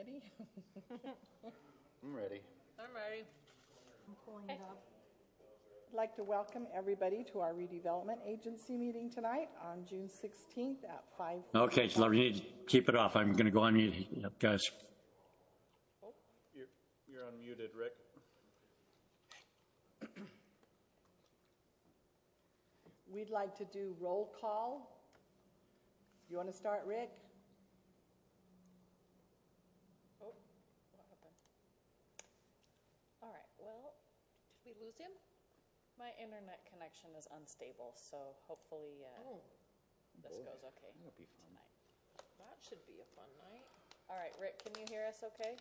ready? I'm ready. I'm ready. I'm pulling it up. I'd like to welcome everybody to our redevelopment agency meeting tonight on June 16th at 5. Okay, so you need to keep it off. I'm going to go on mute, guys. You're unmuted, Rick. We'd like to do roll call. You want to start, Rick? Oh, what happened? All right, well, did we lose him? My internet connection is unstable, so hopefully this goes okay. That'll be fun. Tonight. That should be a fun night. All right, Rick, can you hear us okay?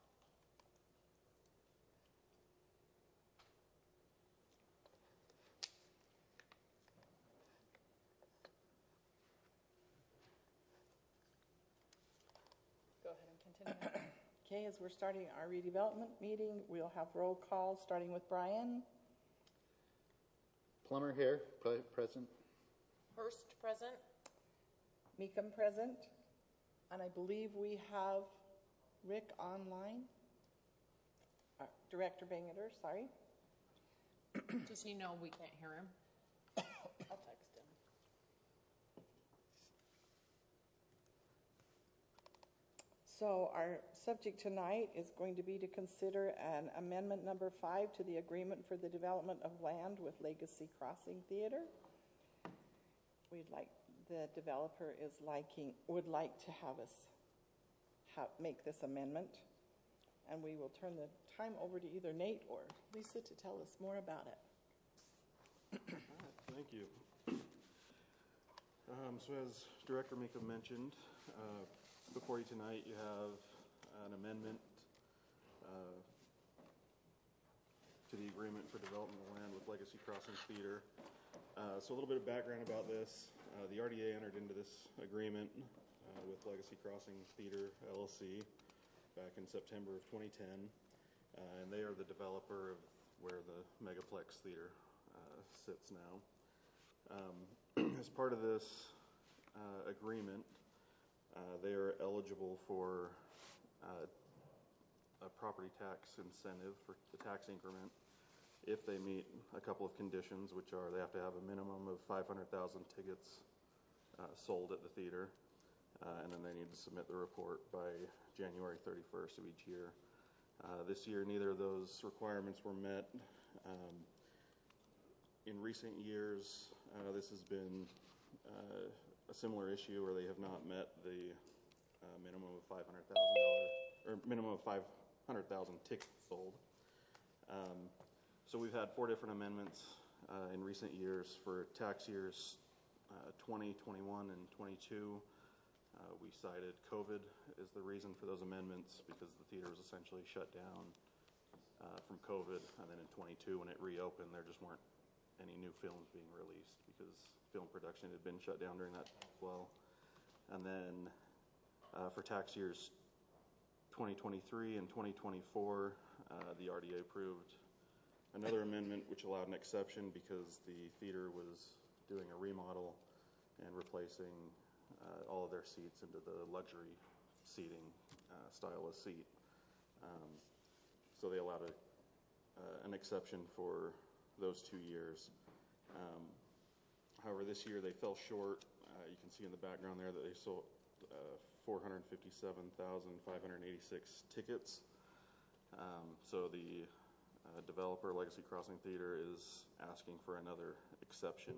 Go ahead and continue. Okay, as we're starting our redevelopment meeting, we'll have roll call starting with Brian. Plummer here, present. Hurst present. Meekum present. And I believe we have Rick online. Director Bangeter, sorry. Does he know we can't hear him? I'll text him. So our subject tonight is going to be to consider an amendment number 5 to the agreement for the development of land with Legacy Crossing Theater. The developer would like to have us make this amendment, and we will turn the time over to either Nate or Lisa to tell us more about it. Thank you. So as Director Meekum mentioned, before you tonight you have an amendment to the agreement for development of land with Legacy Crossing Theater. So a little bit of background about this. The RDA entered into this agreement with Legacy Crossing Theater LLC back in September of 2010, and they are the developer of where the Megaplex Theater sits now. As part of this agreement, they are eligible for a property tax incentive for the tax increment if they meet a couple of conditions, which are they have to have a minimum of 500,000 tickets sold at the theater, and then they need to submit the report by January 31st of each year. This year, neither of those requirements were met. In recent years, this has been a similar issue where they have not met the minimum of $500,000 or minimum of 500,000 tickets sold. So we've had 4 different amendments in recent years for tax years 20, 21, and 22. We cited COVID as the reason for those amendments because the theater was essentially shut down from COVID, and then in 22 when it reopened there just weren't any new films being released because film production had been shut down during that time as well. And then for tax years 2023 and 2024, the RDA approved another amendment which allowed an exception because the theater was doing a remodel and replacing all of their seats into the luxury seating style of seat. So they allowed an exception for those 2 years. However, this year they fell short. You can see in the background there that they sold 457,586 tickets. So the developer, Legacy Crossing Theater, is asking for another exception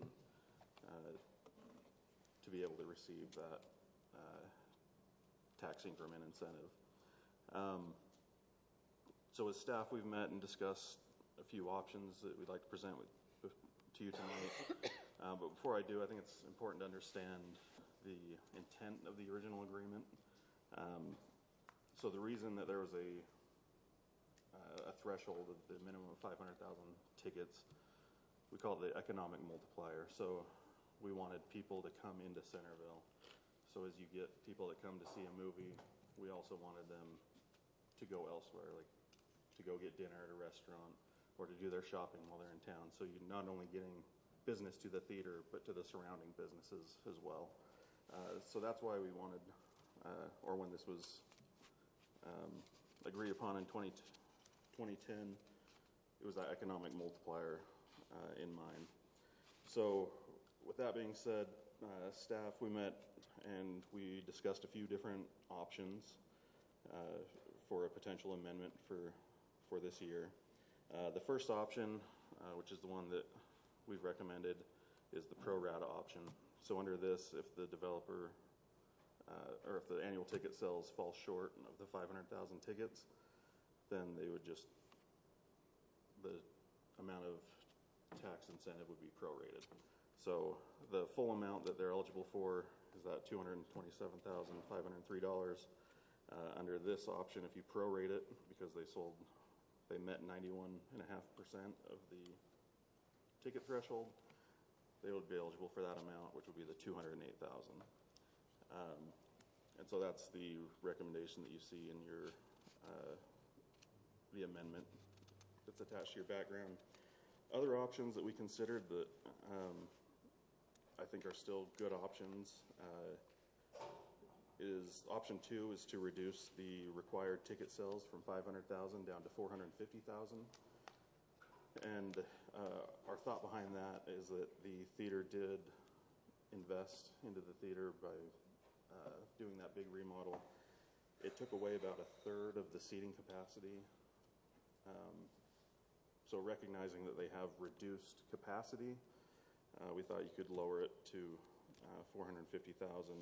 to be able to receive that tax increment incentive. So as staff, we've met and discussed a few options that we'd like to present to you tonight. But before I do, I think it's important to understand the intent of the original agreement. So the reason that there was a threshold of the minimum of 500,000 tickets, we call it the economic multiplier. So we wanted people to come into Centerville. So as you get people that come to see a movie, we also wanted them to go elsewhere, like to go get dinner at a restaurant or to do their shopping while they're in town. So you're not only getting business to the theater, but to the surrounding businesses as well. So that's why we wanted, or when this was agreed upon in 2010, it was that economic multiplier in mind. So with that being said, staff, we met and we discussed a few different options for a potential amendment for this year. The first option, which is the one that we've recommended, is the pro rata option. So under this, if the developer or if the annual ticket sales fall short of the 500,000 tickets, then they would just, the amount of tax incentive would be prorated. So the full amount that they're eligible for is that $227,503. Under this option, if you prorate it, because they met 91.5% of the ticket threshold, they would be eligible for that amount, which would be the $208,000. And so that's the recommendation that you see in your the amendment that's attached to your background. Other options that we considered that I think are still good options is option 2 is to reduce the required ticket sales from 500,000 down to 450,000. And our thought behind that is that the theater did invest into the theater by doing that big remodel. It took away about a third of the seating capacity. So recognizing that they have reduced capacity, we thought you could lower it to 450,000.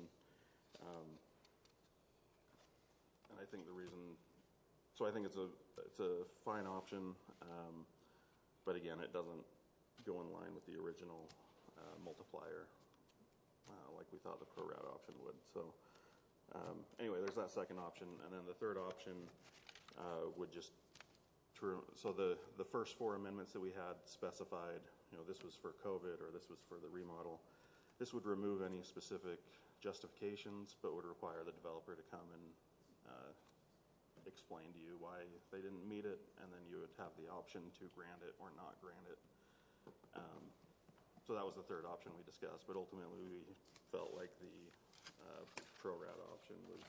And I think the reason, so I think it's a fine option, but again, it doesn't go in line with the original multiplier like we thought the pro rata option would. So anyway, there's that second option, and then the third option would just so the first 4 amendments that we had specified, this was for COVID or this was for the remodel. This would remove any specific justifications, but would require the developer to come and explain to you why they didn't meet it, and then you would have the option to grant it or not grant it. So that was the third option we discussed, but ultimately we felt like the pro rata option was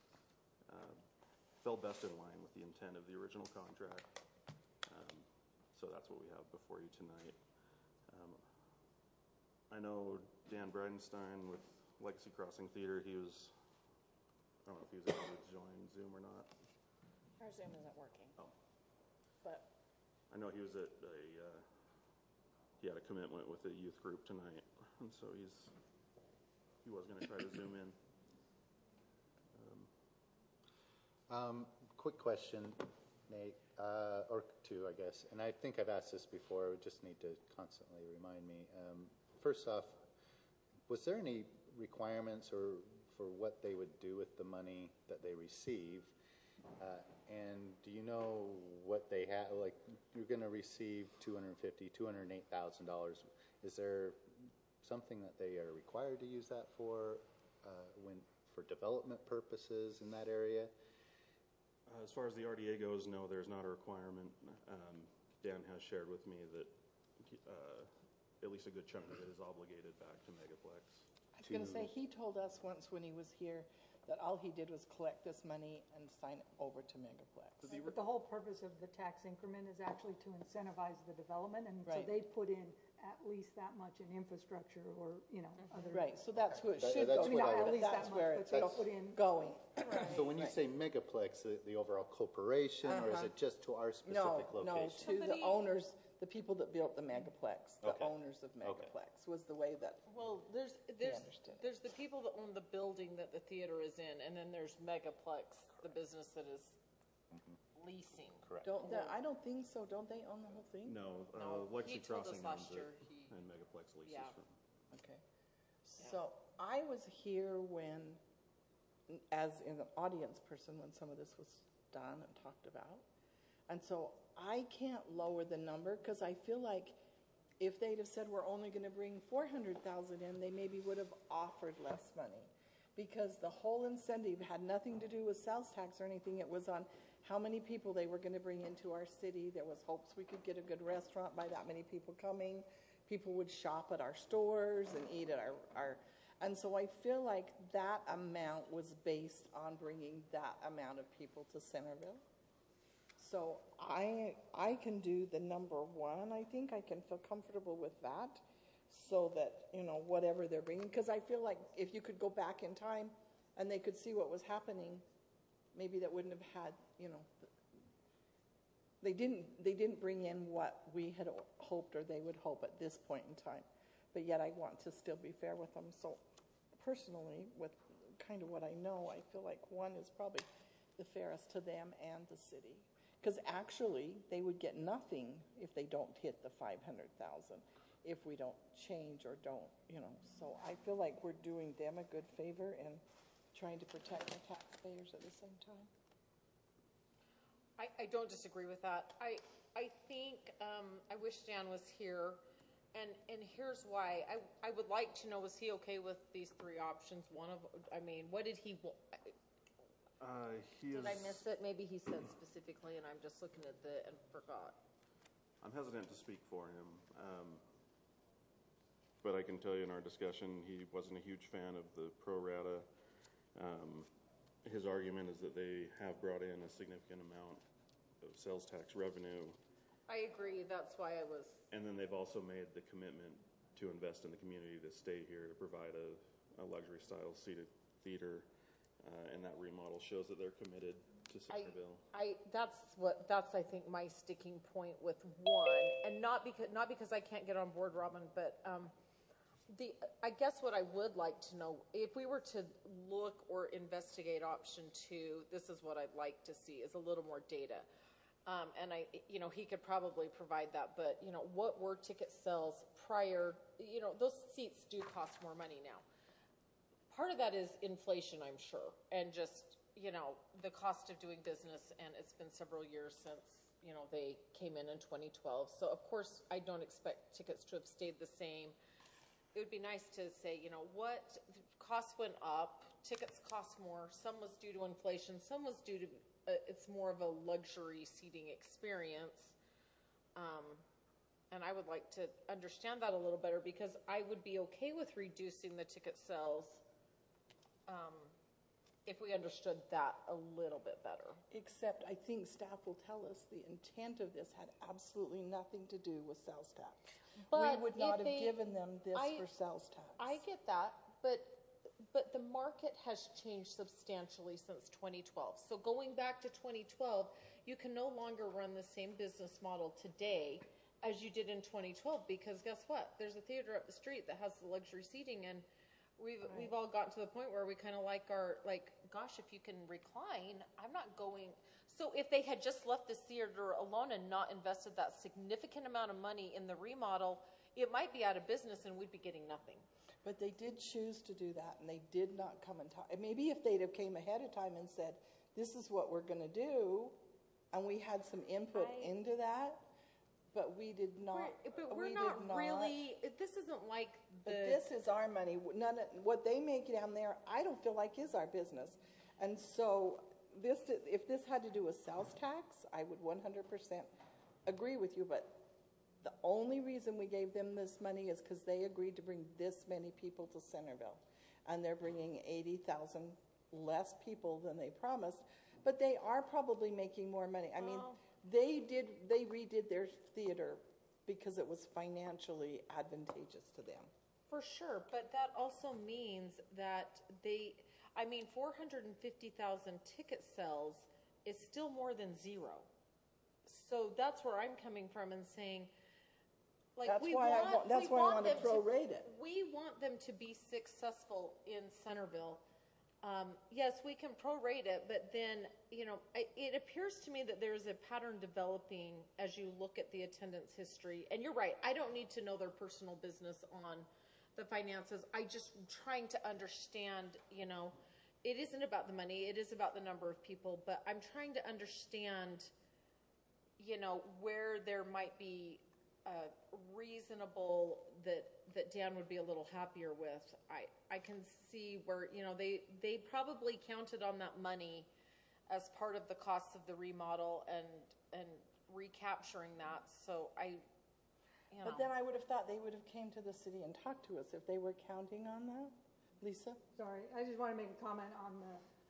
fell best in line with the intent of the original contract. So that's what we have before you tonight. I know Dan Bridenstine with Legacy Crossing Theater, I don't know if he was able to join Zoom or not. Our Zoom isn't working. Oh. But I know he was at he had a commitment with a youth group tonight, and so he was going to try to Zoom in. Quick question, Nate, or 2, I guess. And I think I've asked this before. We just need to constantly remind me. First off, was there any requirements or for what they would do with the money that they receive? And do you know what they have? Like, you're going to receive $208,000. Is there something that they are required to use that for development purposes in that area? As far as the RDA goes, no, there's not a requirement. Dan has shared with me that at least a good chunk of it is obligated back to Megaplex. I was going to say, he told us once when he was here that all he did was collect this money and sign it over to Megaplex. But the whole purpose of the tax increment is actually to incentivize the development, and so Right. they put in at least that much in infrastructure or, other. Right, so that's who it That- should that's go what I to, would- At but least that that's much, where but it's they put in. going. So when you say Megaplex, the overall corporation, or is it just to our No, specific no, location? to the owners, the people that built the Megaplex, the Okay. owners of Megaplex was the way that, Well, there's understood. there's the people that own the building that the theater is in, and then there's Megaplex, the business that is leasing. Correct. I don't think so, don't they own the whole thing? No, No, Legacy he told us Crossing last owns year it, he- and Megaplex leases Yeah. from. Okay. So I was here when, as an audience person, when some of this was done and talked about. And so I can't lower the number because I feel like if they'd have said we're only going to bring 400,000 in, they maybe would have offered less money. Because the whole incentive had nothing to do with sales tax or anything. It was on how many people they were going to bring into our city. There was hopes we could get a good restaurant by that many people coming. People would shop at our stores and eat at our and so I feel like that amount was based on bringing that amount of people to Centerville. So I can do the number one. I think I can feel comfortable with that, so that, you know, whatever they're bringing, because I feel like if you could go back in time and they could see what was happening, maybe that wouldn't have had, you know, they didn't bring in what we had hoped or they would hope at this point in time. But yet I want to still be fair with them. So personally, with kind of what I know, I feel like one is probably the fairest to them and the city. Because actually, they would get nothing if they don't hit the 500,000, if we don't change or don't, you know. So I feel like we're doing them a good favor and trying to protect the taxpayers at the same time. I don't disagree with that. I think, I wish Dan was here, and here's why. I would like to know, was he okay with these three options? What did he want? Did I miss it? Maybe he said specifically, and I'm just looking at and forgot. I'm hesitant to speak for him, but I can tell you in our discussion, he wasn't a huge fan of the pro rata. His argument is that they have brought in a significant amount of sales tax revenue. I agree. That's why I was. And then they've also made the commitment to invest in the community, to stay here, to provide a luxury style seated theater. And that remodel shows that they're committed to Centerville. That's I think my sticking point with one, and not because I can't get on board, Robin, but I guess what I would like to know, if we were to look or investigate option 2, this is what I'd like to see, is a little more data. And he could probably provide that, but what were ticket sales prior? Those seats do cost more money now. Part of that is inflation, I'm sure, and just, the cost of doing business, and it's been several years since, they came in 2012. So, of course, I don't expect tickets to have stayed the same. It would be nice to say, what costs went up, tickets cost more, some was due to inflation, some was due to, it's more of a luxury seating experience. And I would like to understand that a little better, because I would be okay with reducing the ticket sales if we understood that a little bit better. Except I think staff will tell us the intent of this had absolutely nothing to do with sales tax. But we would not have given them this for sales tax. I get that, but the market has changed substantially since 2012. So going back to 2012, you can no longer run the same business model today as you did in 2012, because guess what? There's a theater up the street that has the luxury seating, and we've all gotten to the point where we kind of like gosh, if you can recline, I'm not going. So if they had just left the theater alone and not invested that significant amount of money in the remodel, it might be out of business and we'd be getting nothing. But they did choose to do that, and they did not come and talk. Maybe if they'd have came ahead of time and said, this is what we're going to do, and we had some input into that, but we did not. We're not really, this isn't like But this is our money. What they make down there, I don't feel like is our business. And so if this had to do with sales tax, I would 100% agree with you, but the only reason we gave them this money is because they agreed to bring this many people to Centerville. And they're bringing 80,000 less people than they promised, but they are probably making more money. I mean, they redid their theater because it was financially advantageous to them. For sure, but that also means that 450,000 ticket sales is still more than zero. So that's where I'm coming from and saying, that's why I want to prorate it. We want them to be successful in Centerville. Yes, we can prorate it, but then, it appears to me that there's a pattern developing as you look at the attendance history. And you're right, I don't need to know their personal business on the finances. I just trying to understand, it isn't about the money, it is about the number of people, but I'm trying to understand, where there might be reasonable that Dan would be a little happier with. I can see where, they probably counted on that money as part of the costs of the remodel and recapturing that. So But then I would have thought they would have came to the city and talked to us if they were counting on that. Lisa? Sorry, I just want to make a comment on the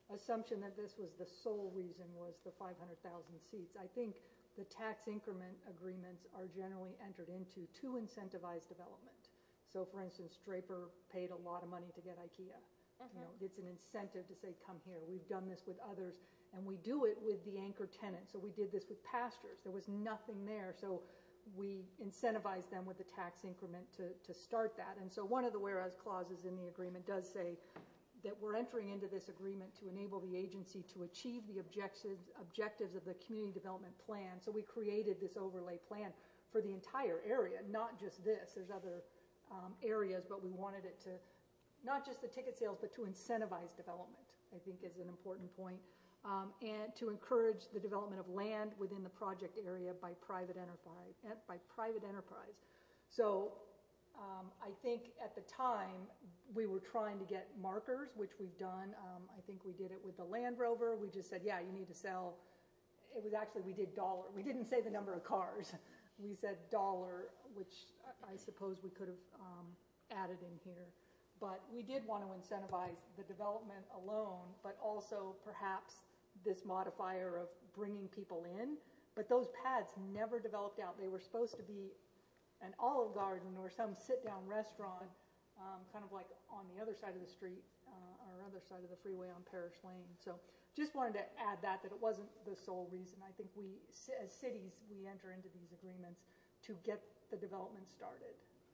assumption that this was the sole reason was the 500,000 seats. I think the tax increment agreements are generally entered into to incentivize development. So for instance, Draper paid a lot of money to get IKEA. You know, it's an incentive to say, come here. We've done this with others, and we do it with the anchor tenant. So we did this with Pastures. There was nothing there. So we incentivized them with the tax increment to start that. And so one of the whereas clauses in the agreement does say that we're entering into this agreement to enable the agency to achieve the objectives of the community development plan. So we created this overlay plan for the entire area, not just this. There's other areas, but we wanted it to, not just the ticket sales, but to incentivize development, I think is an important point. And to encourage the development of land within the project area by private enterprise. So I think at the time we were trying to get markers, which we've done. I think we did it with the Land Rover. We just said, yeah, you need to sell. It was actually, we did dollar. We didn't say the number of cars. We said dollar, which I suppose we could have added in here. But we did want to incentivize the development alone, but also perhaps this modifier of bringing people in. But those pads never developed out. They were supposed to be an Olive Garden or some sit-down restaurant, kind of like on the other side of the street or other side of the freeway on Parish Lane. So just wanted to add that it wasn't the sole reason. I think we, as cities, we enter into these agreements to get the development started.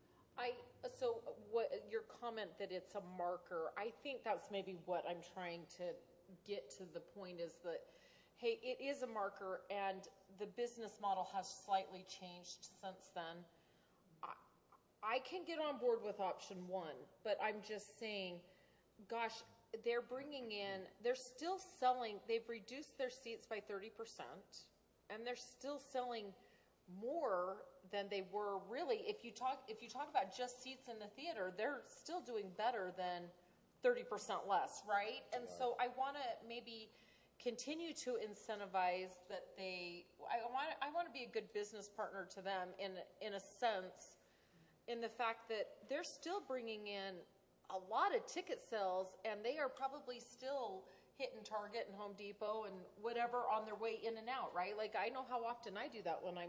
So what your comment that it's a marker, I think that's maybe what I'm trying to get to the point is that, hey, it is a marker and the business model has slightly changed since then. I can get on board with option one, but I'm just saying, gosh, they're bringing in, they're still selling, they've reduced their seats by 30%, and they're still selling more than they were really. If you talk about just seats in the theater, they're still doing better than 30% less, right? And so I want to maybe continue to incentivize that I want to be a good business partner to them in a sense, in the fact that they're still bringing in a lot of ticket sales, and they are probably still hitting Target and Home Depot and whatever on their way in and out, right? Like I know how often I do that when I'm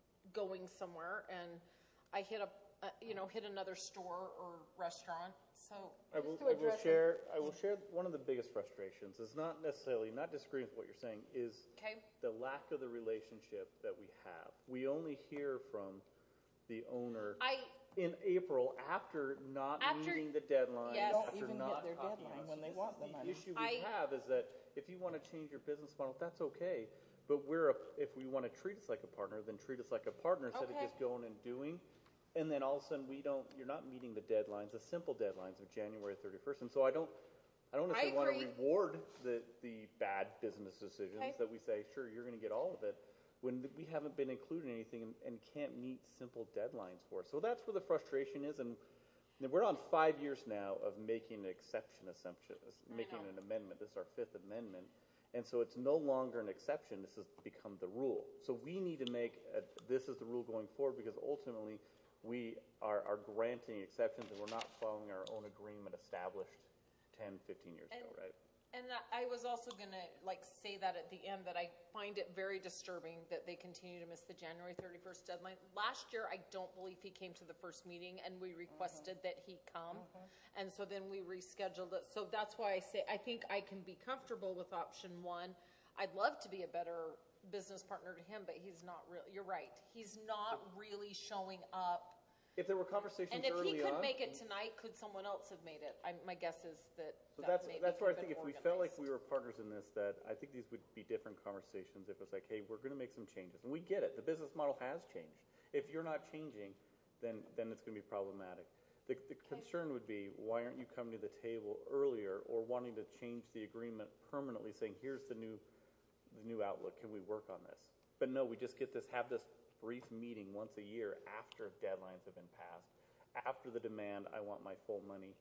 going somewhere and I hit another store or restaurant. So I will share one of the biggest frustrations is not disagreeing with what you're saying, is the lack of the relationship that we have. We only hear from the owner in April after meeting the deadline. They don't after even not hit their talking deadline to us. when they This want is the money. issue we have is that if you want to change your business model, that's okay. But if we want to treat us like a partner, then treat us like a partner instead of just going and doing. And then all of a sudden you're not meeting the deadlines, the simple deadlines of January 31st. And so I don't necessarily want to reward the bad business decisions that we say, sure, you're going to get all of it, when we haven't been included in anything and can't meet simple deadlines for us. So that's where the frustration is. And we're on 5 years now of making an exception, making an amendment. This is our 5th amendment. And so it's no longer an exception. This has become the rule. So we need to this is the rule going forward, because ultimately we are granting exceptions and we're not following our own agreement established 10, 15 years ago, right? And I was also going to say that at the end, that I find it very disturbing that they continue to miss the January 31st deadline. Last year, I don't believe he came to the first meeting, and we requested that he come. And so then we rescheduled it. So that's why I say I think I can be comfortable with option one. I'd love to be a better business partner to him, but he's not really. You're right. He's not really showing up. If there were conversations and if early he could on, make it tonight, could someone else have made it? My guess is that. So that's where I think if we felt like we were partners in this, that I think these would be different conversations. If it's like, hey, we're going to make some changes, and we get it. The business model has changed. If you're not changing, then it's going to be problematic. The concern would be, why aren't you coming to the table earlier or wanting to change the agreement permanently, saying, here's the new outlook. Can we work on this? But no, we just have this brief meeting once a year after deadlines have been passed, after the demand, I want my full money,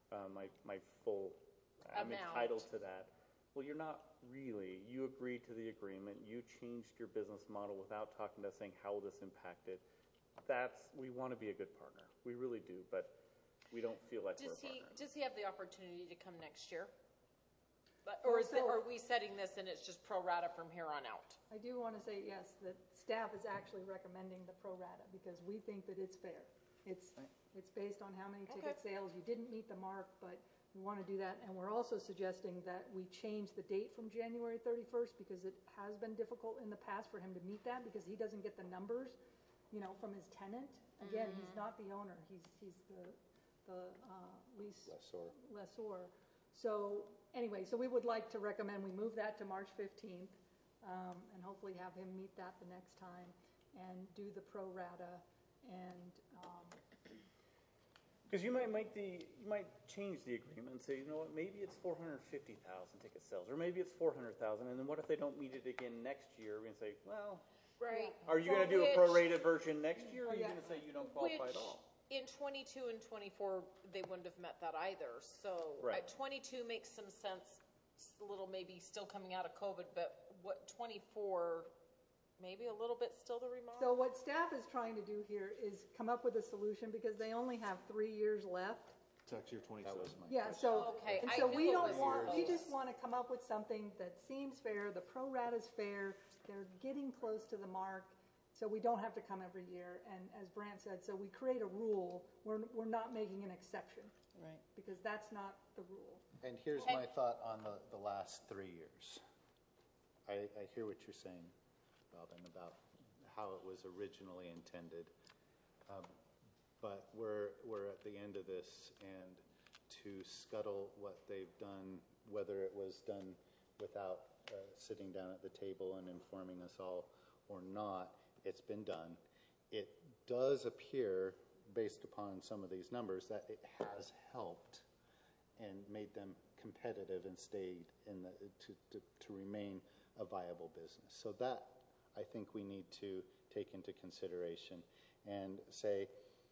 my full, I'm entitled to that. Well, you're not really. You agreed to the agreement. You changed your business model without talking to us, saying, how will this impact it? We want to be a good partner. We really do, but we don't feel like we're a partner. Does he have the opportunity to come next year? Or is Also- are we setting this and it's just pro rata from here on out? I do want to say, yes, that staff is actually recommending the pro rata because we think that it's fair. It's based on how many ticket sales. You didn't meet the mark, but we want to do that. And we're also suggesting that we change the date from January 31st because it has been difficult in the past for him to meet that because he doesn't get the numbers, from his tenant. Again, he's not the owner. He's the lease lessor. So anyway, so we would like to recommend we move that to March 15th and hopefully have him meet that the next time and do the pro rata and Because you might change the agreement and say, you know what, maybe it's 450,000 ticket sales, or maybe it's 400,000, and then what if they don't meet it again next year? We're gonna say, well, Right. are you gonna do a prorated version next year, or are you gonna say you don't qualify at all? In 22 and 24, they wouldn't have met that either. So Right. 22 makes some sense, a little maybe still coming out of COVID, but what 24, maybe a little bit still the remodel? so what staff is trying to do here is come up with a solution because they only have 3 years left. Tax year 27. That was my Yeah, question. so, Okay, and I so knew we it don't was want, we close. just want to come up with something that seems fair, the pro rata's fair, they're getting close to the mark, so we don't have to come every year. And as Brant said, so we create a rule, we're not making an exception, Right. because that's not the rule. And here's my thought on the last 3 years. I hear what you're saying, Robin, about how it was originally intended. But we're at the end of this, and to scuttle what they've done, whether it was done without sitting down at the table and informing us all or not, it's been done. It does appear, based upon some of these numbers, that it has helped and made them competitive and stayed in to remain a viable business. So that I think we need to take into consideration and say,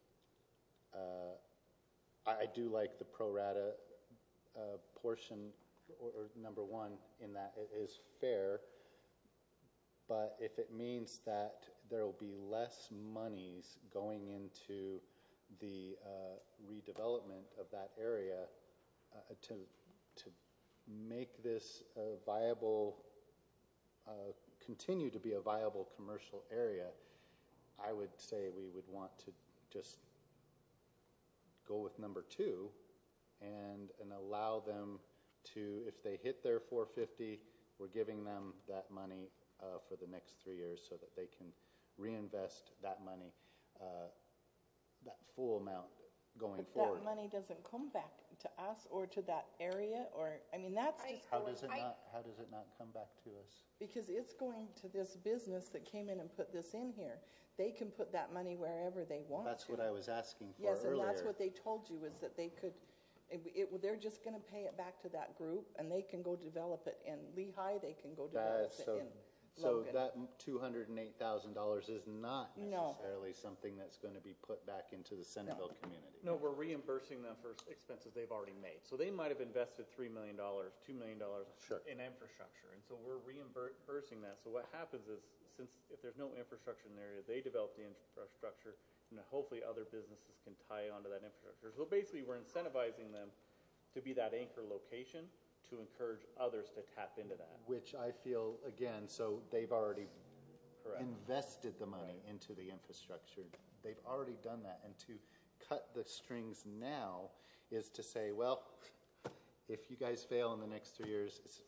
I do like the pro rata portion, or number one, in that it is fair. But if it means that there will be less monies going into the redevelopment of that area to make this a viable, continue to be a viable commercial area, I would say we would want to just go with number two and allow them to, if they hit their 450, we're giving them that money for the next 3 years so that they can reinvest that money, that full amount going But forward. that money doesn't come back to us or to that area, or, I mean, that's just How going, does it not come back to us? because it's going to this business that came in and put this in here. They can put that money wherever they want to. That's what I was asking for Yes, and earlier. that's what they told you, is that they could, they're just gonna pay it back to that group, and they can go develop it in Lehigh, they can go develop That's it so, in so Logan. that $208,000 is not No. necessarily something that's going to be put back into the Centerville community. No, we're reimbursing them for expenses they've already made. So they might have invested $3 million, $2 million Sure. in infrastructure, and so we're reimbursing that. So what happens is, since if there's no infrastructure in the area, they develop the infrastructure, and hopefully other businesses can tie onto that infrastructure. So basically, we're incentivizing them to be that anchor location to encourage others to tap into that. Which I feel, again, so they've already Correct. invested the money into the infrastructure. They've already done that. And to cut the strings now is to say, well, if you guys fail in the next 3 years, it's,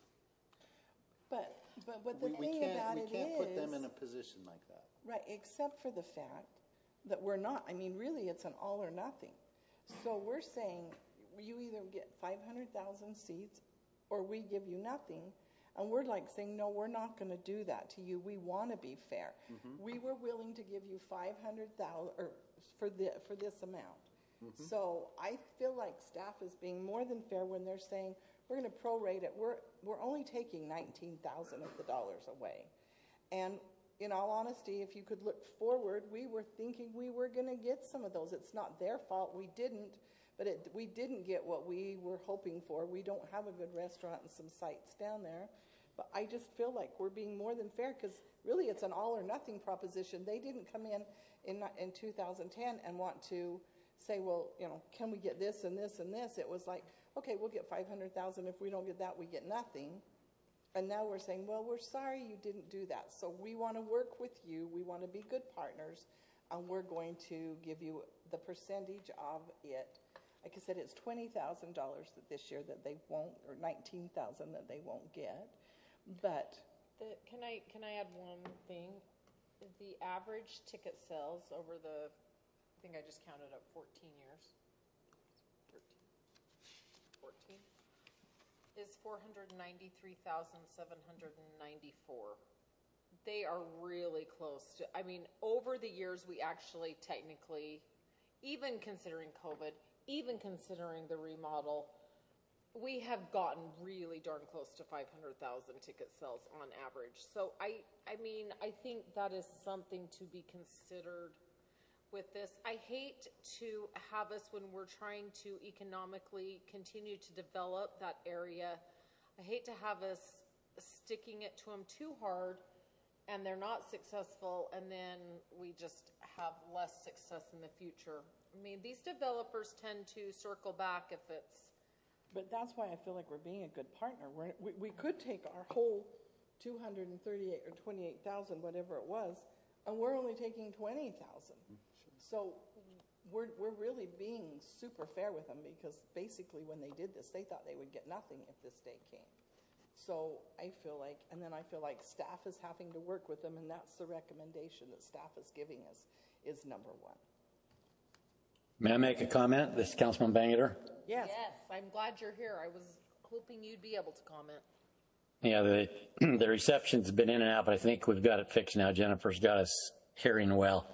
But the we thing about it can't put them is- in a position like that. Right, except for the fact that we're not, I mean, really, it's an all or nothing. So we're saying, you either get 500,000 seats, or we give you nothing. And we're like saying, no, we're not gonna do that to you, we wanna be fair. We were willing to give you 500,000, or for this amount. So I feel like staff is being more than fair when they're saying, we're gonna prorate it, we're only taking 19,000 of the dollars away. And in all honesty, if you could look forward, we were thinking we were gonna get some of those. It's not their fault, we didn't, but we didn't get what we were hoping for. We don't have a good restaurant and some sites down there. But I just feel like we're being more than fair, because really it's an all or nothing proposition. They didn't come in 2010 and want to say, well, can we get this and this and this? It was like, okay, we'll get 500,000. If we don't get that, we get nothing. And now we're saying, well, we're sorry you didn't do that. So we want to work with you. We want to be good partners. And we're going to give you the percentage of it. Like I said, it's $20,000 this year that they won't, or $19,000 that they won't get. But Can I add one thing? The average ticket sales over the, I think I just counted up 14 years. 14 is 493,794. They are really close to, I mean, over the years, we actually technically, even considering COVID, even considering the remodel, we have gotten really darn close to 500,000 ticket sales on average. So I mean, I think that is something to be considered with this. I hate to have us, when we're trying to economically continue to develop that area, I hate to have us sticking it to them too hard and they're not successful, and then we just have less success in the future. I mean, these developers tend to circle back if it's. But that's why I feel like we're being a good partner. We could take our whole 238 or 28,000, whatever it was, and we're only taking 20,000. So we're really being super fair with them, because basically when they did this, they thought they would get nothing if this day came. So I feel like, and then I feel like staff is having to work with them, and that's the recommendation that staff is giving us, is number one. May I make a comment? This is Councilman Bangeter. Yes. Yes, I'm glad you're here. I was hoping you'd be able to comment. Yeah, the reception's been in and out, but I think we've got it fixed now. Jennifer's got us hearing well.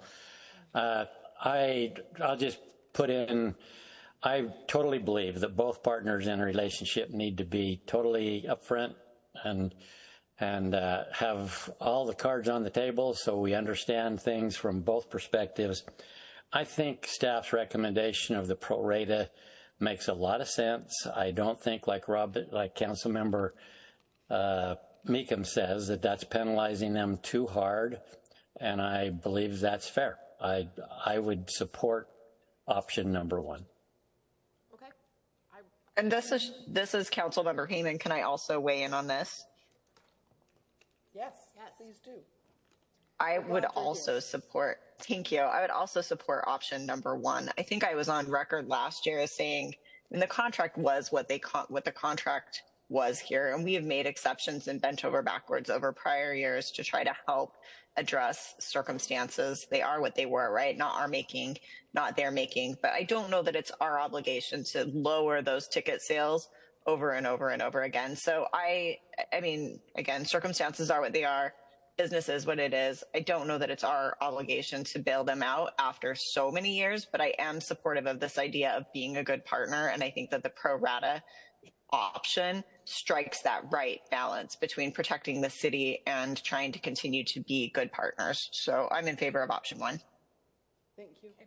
I'll just put in, I totally believe that both partners in a relationship need to be totally upfront and have all the cards on the table so we understand things from both perspectives. I think staff's recommendation of the pro rata makes a lot of sense. I don't think, like Councilmember Meekum says, that that's penalizing them too hard, and I believe that's fair. I would support option number one. Okay. And this is Councilmember Heyman. Can I also weigh in on this? Yes, please do. I would also support, thank you. I would also support option number one. I think I was on record last year as saying, and the contract was what the contract was here, and we have made exceptions and bent over backwards over prior years to try to help address circumstances. They are what they were, right? Not our making, not their making. But I don't know that it's our obligation to lower those ticket sales over and over and over again. So I mean, again, circumstances are what they are. Business is what it is. I don't know that it's our obligation to bail them out after so many years, but I am supportive of this idea of being a good partner. And I think that the pro rata option strikes that right balance between protecting the city and trying to continue to be good partners. So I'm in favor of option one. Thank you. Okay.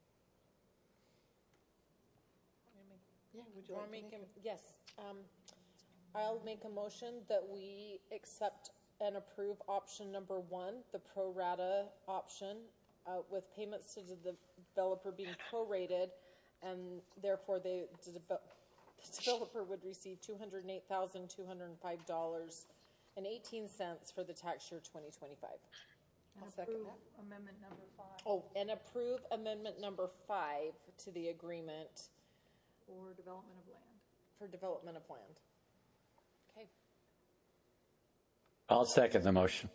Yeah, would you like to make Yes. I'll make a motion that we accept and approve option number one, the pro rata option, with payments to the developer being prorated, and therefore the developer would receive $208,205.18 for the tax year 2025. I'll second that. Amendment number 5 Oh, and approve amendment number 5 to the agreement for development of land. for development of land. Okay. I'll second the motion.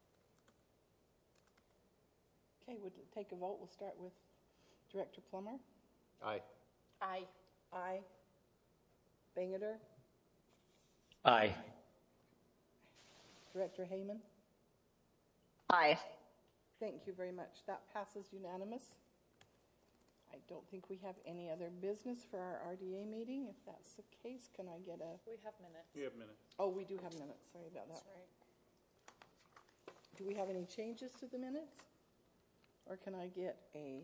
Okay, we'll take a vote. We'll start with Director Plummer. Aye. Aye. Aye. Bangeter. Aye. Director Heyman. Aye. Thank you very much. That passes unanimous. I don't think we have any other business for our RDA meeting. If that's the case, can I get a... We have minutes. You have minutes. Oh, we do have minutes. Sorry about that. That's right. Do we have any changes to the minutes? Or can I get a...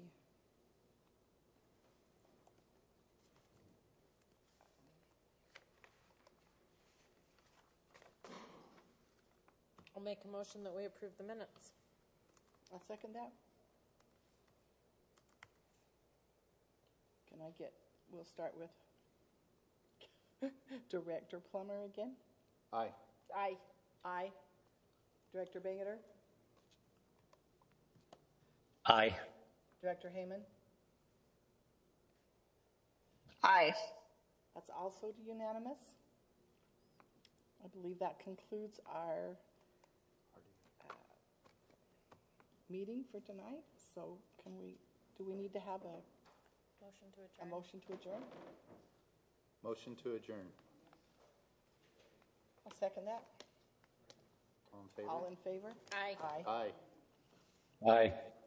I'll make a motion that we approve the minutes. I'll second that. Can I get... We'll start with Director Plummer again? Aye. Aye. Aye. Director Bangeter? Aye. Director Hayman? Aye. That's also unanimous. I believe that concludes our meeting for tonight. So do we need to have a Motion to adjourn. motion to adjourn? Motion to adjourn. I'll second that. All in favor? All in favor? Aye. Aye. Aye. Aye.